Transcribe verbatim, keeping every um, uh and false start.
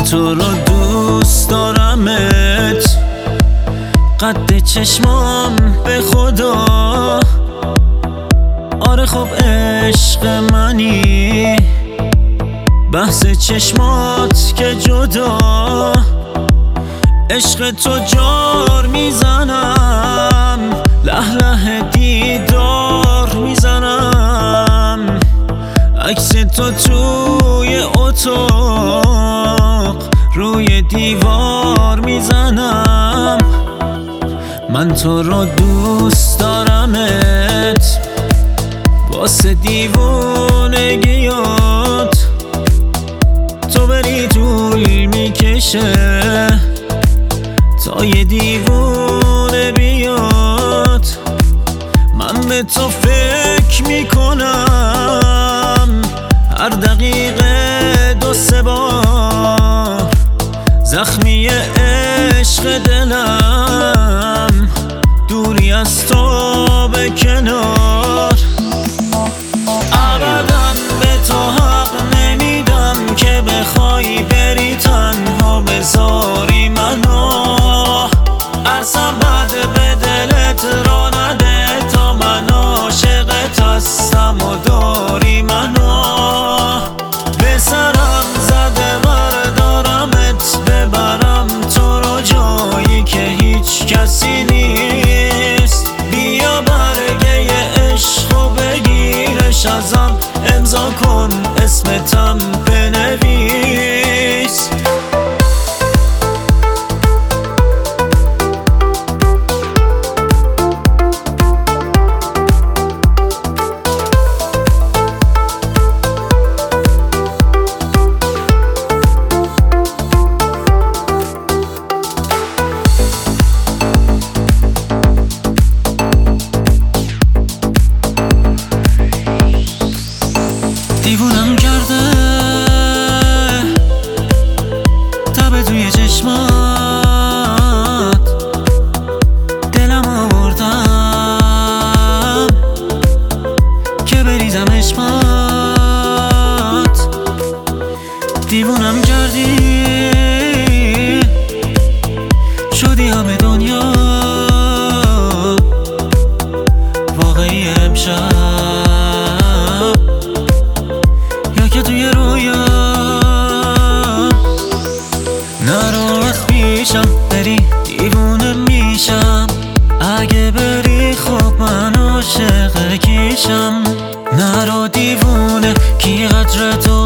تو رو دوست دارمت، قد چشمام به خدا. آره خب عشق منی، بحث چشمات که جدا. عشق تو جار میزنم، له له دیدار میزنم. عکس تو توی اتاق روی دیوار میزنم. من تو رو دوست دارمت، واسه دیوونگیات تو بری طول میکشه تا یه دیوونه بیاد. من به تو فکر میکنم هر دقیقه دو سه بار. زخمی عشق دلم دوری از تو به کنار. ابدا به تو حق نمیدم که بخوای بری تنها بذاری منو. ارسم بد به دلت را نده تا من عاشقت هستم و داری منو. به سرم زده بردارمت ببرم تو رو جایی که هیچ کسی نیست. بیا برگه عشق و بگیرش ازم، امضا کن اسمتم بنویس. دیوونم کرده تب توی چشمات، دلم آوردم که بریزم عشقات. دیوونم کردی شدی همه دنیا واقعی امشب، که توی رویا. نرو از پیشم بری دیوونه میشم، اگه بری خب من عاشق کیشم. نرو دیوونه کی قدر تو